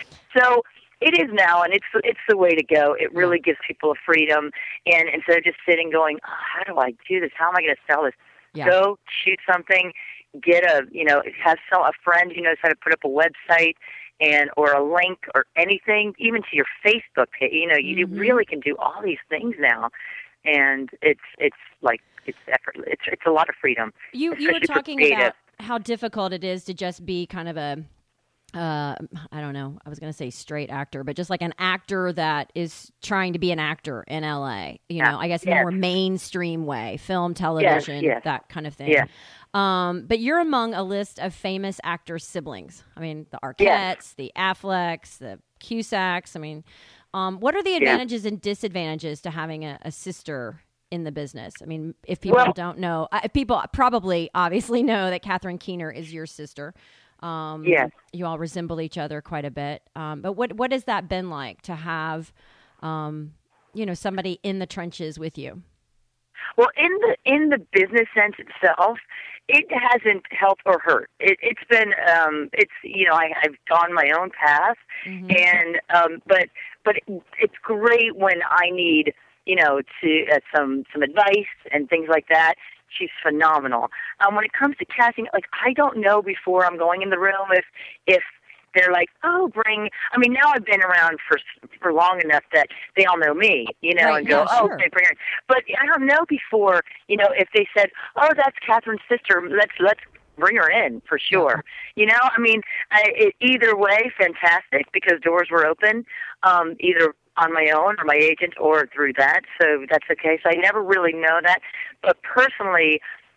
So it is now, and it's it's the way to go. It really gives people a freedom, and instead of just sitting going, oh, how do I do this? How am I going to sell this? Yeah. Go shoot something, get a you know have some a friend who knows how to put up a website. And or a link or anything, even to your Facebook page. You know, you Mhm. really can do all these things now, and it's it's like it's effortless. It's it's a lot of freedom. You you were especially for talking creative. about how difficult it is to just be kind of a uh, I don't know. I was going to say straight actor, but just like an actor that is trying to be an actor in L A. You Yeah. know, I guess in a Yes. more mainstream way, film, television, yes. that kind of thing. Yeah. Um, but you're among a list of famous actors' siblings. I mean, the Arquettes, Yes. the Afflecks, the Cusacks. I mean, um, what are the advantages and disadvantages to having a, a sister in the business? I mean, if people Well- don't know, uh, people probably obviously know that Catherine Keener is your sister. Um, Yes. You all resemble each other quite a bit. Um, but what what has that been like to have, um, you know, somebody in the trenches with you? Well, in the in the business sense itself, it hasn't helped or hurt. It, it's been um, it's you know I, I've gone my own path, Mm-hmm. and um, but but it, it's great when I need you know to uh, some some advice and things like that. She's phenomenal. Um, when it comes to casting, like I don't know before I'm going in the room if if they're like, oh, bring. I mean, now I've been around for for long enough that they all know me, you know, Right, and go, yeah, oh, sure. okay, bring her. But I don't know before, you know, if they said, oh, that's Catherine's sister. Let's let's bring her in for sure. You know, I mean, I, it, either way, fantastic because doors were open, um, either on my own or my agent or through that. So that's okay. So I never really know that. But personally,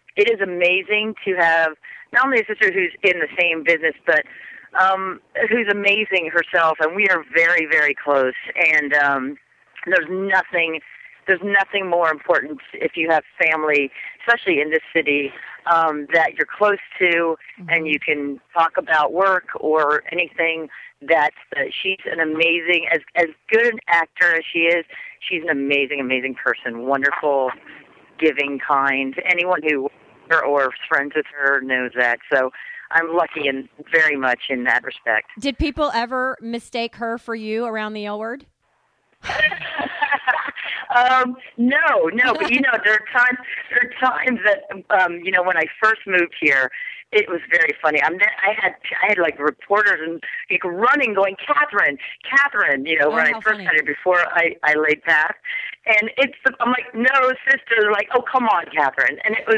it is amazing to have not only a sister who's in the same business, but um, who's amazing herself, and we are very, very close. And um, there's nothing, there's nothing more important if you have family, especially in this city, um, that you're close to, and you can talk about work or anything. That uh, she's an amazing, as as good an actor as she is, she's an amazing, amazing person. Wonderful, giving, kind. Anyone who or, or is friends with her knows that. So I'm lucky and very much in that respect. Did people ever mistake her for you around the L Word? um, no, no. But you know, there are times. There are times that um, you know, when I first moved here, it was very funny. I mean, I had I had like reporters and like running, going, Catherine, Catherine. You know, oh, when I first funny. had it before I I laid back, and it's I'm like, no, sister. They're like, oh, come on, Catherine, and it was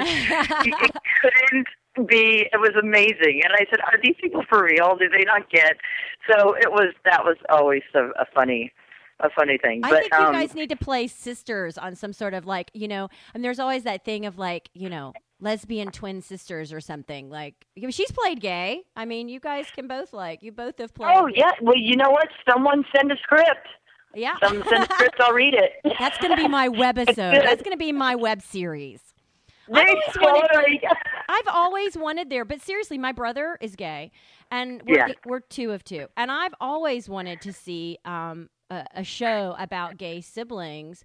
it couldn't be. It was amazing, and I said, are these people for real? Do they not get? So it was that was always a, a funny. A funny thing. I but, think you um, guys need to play sisters on some sort of like, you know, and there's always that thing of like, you know, lesbian twin sisters or something. Like, she's played gay. I mean, you guys can both like, you both have played. Oh, yeah. Well, you know what? Someone send a script. Yeah. Someone send a script, I'll read it. That's going to be my webisode. That's going to be my web series. I've always, wanted, I've always wanted there, but seriously, my brother is gay, and we're, yeah. we're two of two, and I've always wanted to see um, a, a show about gay siblings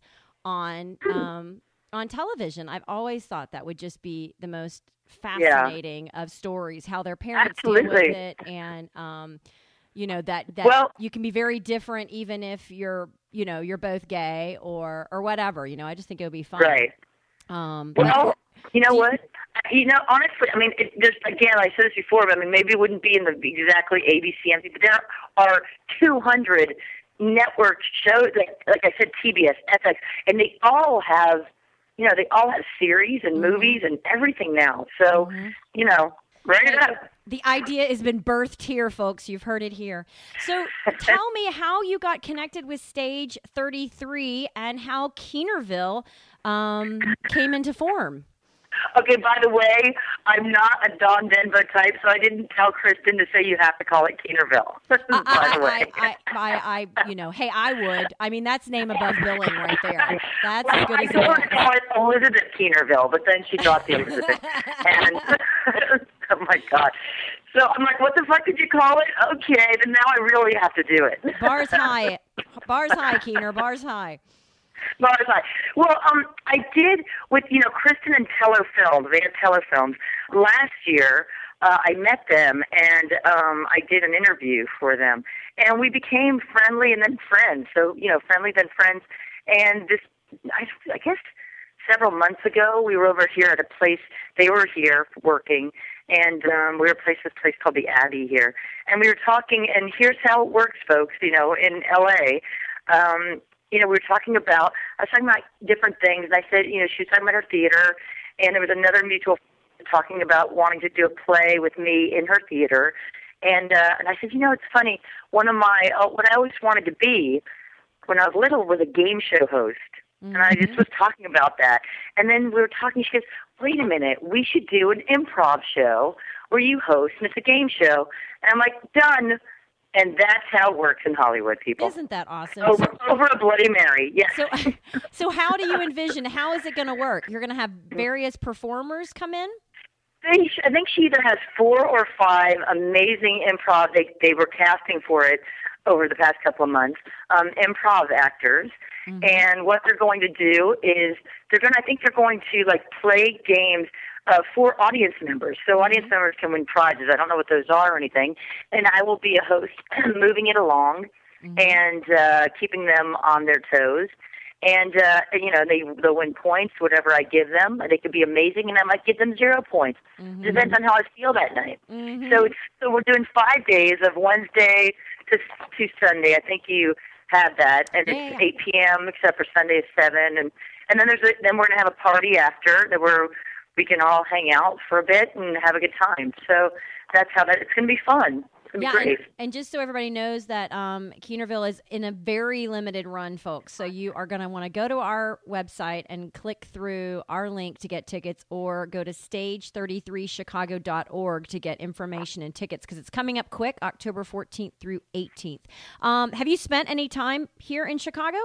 on um, on television. I've always thought that would just be the most fascinating yeah. of stories, how their parents Absolutely. deal with it, and um, you know that that well, you can be very different, even if you're you know you're both gay or or whatever. You know, I just think it would be fun. Right. Um, well. You know what? You know, honestly, I mean, it, there's again, I said this before, but I mean, maybe it wouldn't be in the exactly A B C, N B C, but there are two hundred network shows, like, like I said, T B S, F X, and they all have, you know, they all have series and mm-hmm. movies and everything now. So, mm-hmm. you know, write it up. The idea has been birthed here, folks. You've heard it here. So tell me how you got connected with Stage thirty-three and how Keenerville um, came into form. Okay, by the way, I'm not a Don Denver type, so I didn't tell Kristen to say you have to call it Keenerville. by I, the way. I, I, I, I, you know, hey, I would. I mean, that's name above billing right there. That's well, as good I as told it her gets. to call it Elizabeth Keenerville, but then she dropped the Elizabeth. and, oh, my God. So I'm like, what the fuck did you call it? Okay, then now I really have to do it. Bars high. Bars high, Keener. Bars high. Bars high. Well, um, I did with, you know, Kristen and Teller Films, they have Teller Films. Last year, uh, I met them, and um, I did an interview for them. And we became friendly and then friends. So, you know, friendly, then friends. And this, I, I guess several months ago, we were over here at a place, they were here working, and um, we were placed at this place called the Abbey here. And we were talking, and here's how it works, folks, you know, in L A Um, you know, we were talking about, I was talking about different things, and I said, you know, she was talking about her theater, and there was another mutual friend talking about wanting to do a play with me in her theater. And uh, and I said, you know, it's funny, one of my, uh, what I always wanted to be when I was little was a game show host. Mm-hmm. And I just was talking about that. And then we were talking, she goes, wait a minute, we should do an improv show where you host, and it's a game show. And I'm like, done. And that's how it works in Hollywood, people. Isn't that awesome? Over, so, over a Bloody Mary, yes. So, so how do you envision, how is it going to work? You're going to have various performers come in? I think, I think she either has four or five amazing improv. They, they were casting for it over the past couple of months, um, improv actors. Mm-hmm. And what they're going to do is they're going to, I think they're going to, like, play games Uh, for audience members. So audience members can win prizes. I don't know what those are or anything. And I will be a host moving it along mm-hmm. and uh, keeping them on their toes. And, uh, and you know, they, they'll win points, whatever I give them. They could be amazing, and I might give them zero points. Mm-hmm. Depends on how I feel that night. Mm-hmm. So, it's, so we're doing five days of Wednesday to, to Sunday. I think you have that. And yeah, it's yeah. eight p.m., except for Sunday is seven. And, and then, there's a, then we're going to have a party after that we're we can all hang out for a bit and have a good time. So that's how that, it's going to be fun. It'd be Yeah, great. and, and just so everybody knows that um, Keenerville is in a very limited run, folks. So you are going to want to go to our website and click through our link to get tickets, or go to stage thirty-three chicago dot org to get information and tickets, because it's coming up quick, October fourteenth through eighteenth. Um, have you spent any time here in Chicago?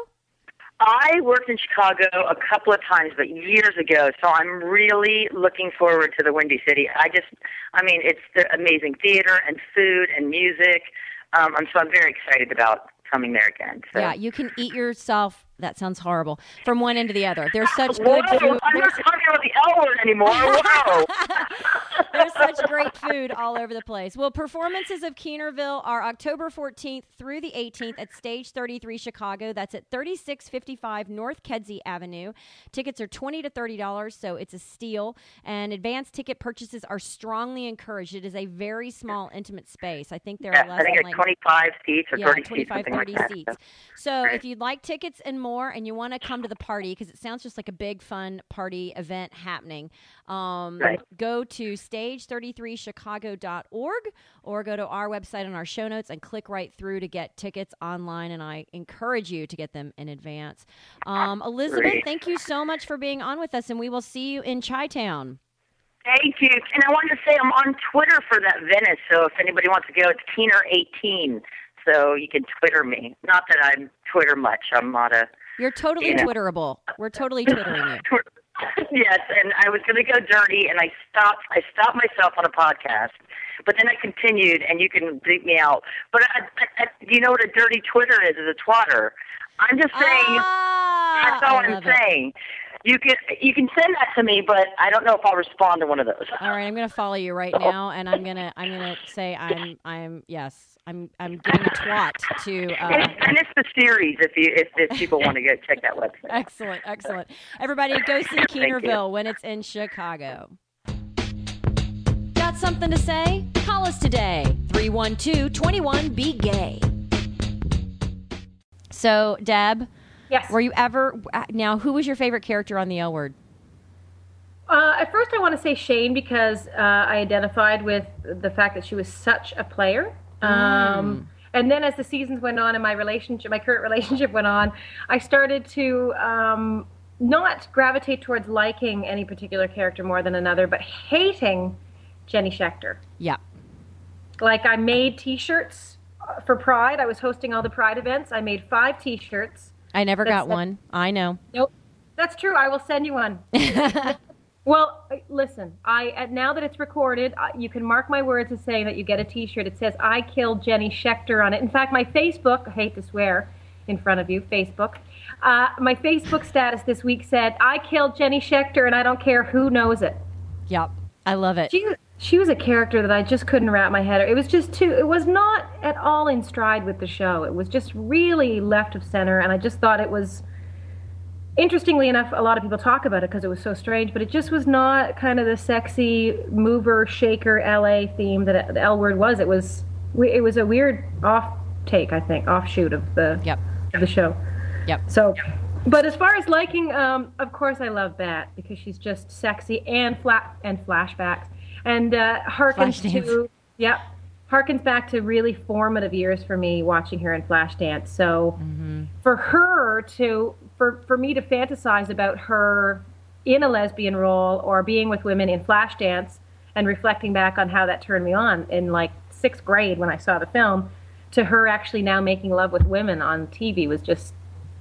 I worked in Chicago a couple of times, but years ago, so I'm really looking forward to the Windy City. I just, I mean, it's the amazing theater and food and music, um, and so I'm very excited about coming there again. So. Yeah, you can eat yourself. That sounds horrible. From one end to the other. There's such Whoa, good food. I'm not talking about the L word anymore. Wow. There's such great food all over the place. Well, performances of Keenerville are October fourteenth through the eighteenth at Stage thirty-three Chicago. That's at thirty-six fifty-five North Kedzie Avenue. Tickets are twenty to thirty dollars, so it's a steal. And advanced ticket purchases are strongly encouraged. It is a very small, intimate space. I think there Yeah, are less I think than it's like twenty-five seats or yeah, thirty twenty-five, seats, something thirty like that. seats. So if you'd like tickets and more, and you want to come to the party, because it sounds just like a big, fun party event happening, um, Right. go to stage thirty-three chicago dot org, or go to our website on our show notes and click right through to get tickets online, and I encourage you to get them in advance. Um, Elizabeth, Great. thank you so much for being on with us, and we will see you in Chi-Town. Thank you. And I wanted to say I'm on Twitter for that Venice, so if anybody wants to go, it's Keener eighteen. So you can Twitter me. Not that I'm Twitter much. I'm not a... You're totally you know. Twitterable. We're totally Twittering you. Yes, and I was going to go dirty, and I stopped. I stopped myself on a podcast, but then I continued, and you can beat me out. But I, I, I, do you know what a dirty Twitter is? Is a twatter. I'm just saying. Ah, that's all I I'm love it. saying. You can you can send that to me, but I don't know if I'll respond to one of those. All right, I'm going to follow you right now, and I'm going to I'm going to say I'm I'm yes. I'm I'm giving a twat to. Uh, and, and it's the series if you if, if people want to go check that website. Excellent, excellent. Everybody, go see Keenerville when it's in Chicago. Got something to say? Call us today. three one two, two one, be gay. So, Deb. Yes. Were you ever now? Who was your favorite character on the L Word? Uh, at first, I want to say Shane because uh, I identified with the fact that she was such a player. Um, and then as the seasons went on and my relationship, my current relationship went on, I started to um, not gravitate towards liking any particular character more than another, but hating Jenny Schechter. Yeah. Like I made T-shirts for Pride. I was hosting all the Pride events. I made five T-shirts. I never got That's- one. I know. Nope. That's true. I will send you one. Well, listen, I now that it's recorded, uh, you can mark my words as saying that you get a T-shirt. It says, I killed Jenny Schechter on it. In fact, my Facebook, I hate to swear in front of you, Facebook, uh, my Facebook status this week said, I killed Jenny Schechter and I don't care who knows it. Yep. I love it. She, she was a character that I just couldn't wrap my head around. It was just too, it was not at all in stride with the show. It was just really left of center, and I just thought it was... Interestingly enough, a lot of people talk about it because it was so strange, but it just was not kind of the sexy mover, shaker, L A theme that the L Word was. It was it was a weird off take, I think, offshoot of the yep. of the show. Yep. So, but as far as liking, um, of course, I love Bat because she's just sexy and flat and flashbacks and uh, harkens Flashdance. to yep. harkens back to really formative years for me watching her in Flashdance. So mm-hmm. for her to, for, for me to fantasize about her in a lesbian role or being with women in Flashdance and reflecting back on how that turned me on in like sixth grade when I saw the film, to her actually now making love with women on T V was just,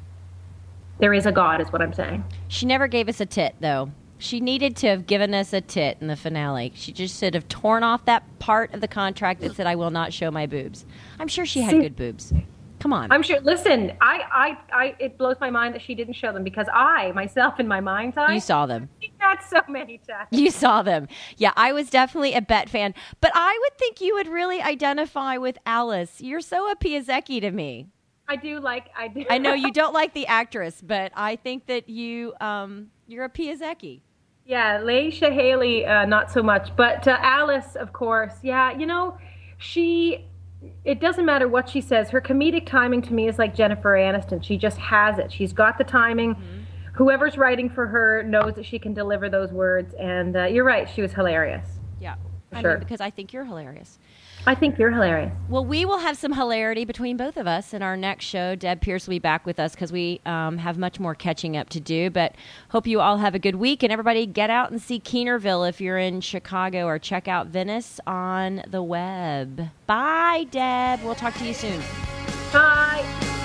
there is a God is what I'm saying. She never gave us a tit, though. She needed to have given us a tit in the finale. She just should have torn off that part of the contract that said, I will not show my boobs. I'm sure she had good boobs. Come on. I'm sure. Listen, I, I, I, it blows my mind that she didn't show them because I, myself, in my mind's eye, You saw them. I've seen that so many times. You saw them. Yeah, I was definitely a Bet fan. But I would think you would really identify with Alice. You're so a Piasecki to me. I do like, I do. I know you don't like the actress, but I think that you, um, you're a Piasecki. Yeah, Laisha Haley, uh, not so much. But uh, Alice, of course. Yeah, you know, she, it doesn't matter what she says. Her comedic timing to me is like Jennifer Aniston. She just has it. She's got the timing. Mm-hmm. Whoever's writing for her knows that she can deliver those words. And uh, you're right, she was hilarious. Yeah. I sure. mean, because I think you're hilarious. I think you're hilarious. Well, we will have some hilarity between both of us in our next show. Deb Pierce will be back with us because we um, have much more catching up to do. But hope you all have a good week. And everybody get out and see Keenerville if you're in Chicago, or check out Venice on the web. Bye, Deb. We'll talk to you soon. Bye.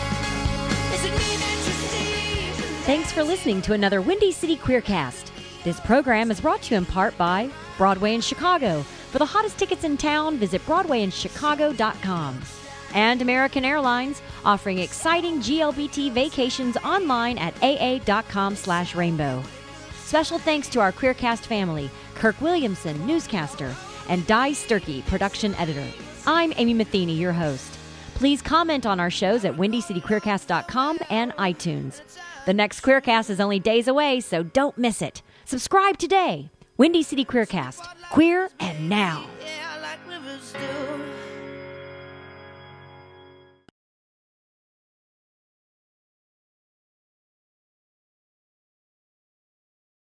Thanks for listening to another Windy City Queercast. This program is brought to you in part by Broadway in Chicago. For the hottest tickets in town, visit broadway in chicago dot com. And American Airlines, offering exciting G L B T vacations online at A A dot com slash rainbow. Special thanks to our Queercast family, Kirk Williamson, newscaster, and Di Sturkey, production editor. I'm Amy Matheny, your host. Please comment on our shows at windy city queercast dot com and iTunes. The next Queercast is only days away, so don't miss it. Subscribe today. Windy City Queercast. Queer and now.